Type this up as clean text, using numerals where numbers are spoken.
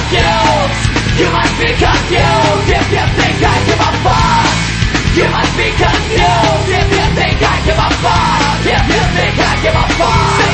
confused. You must be confused if you think I give a fuck. You must be confused if you think I give a fuck. If you think I give a fuck.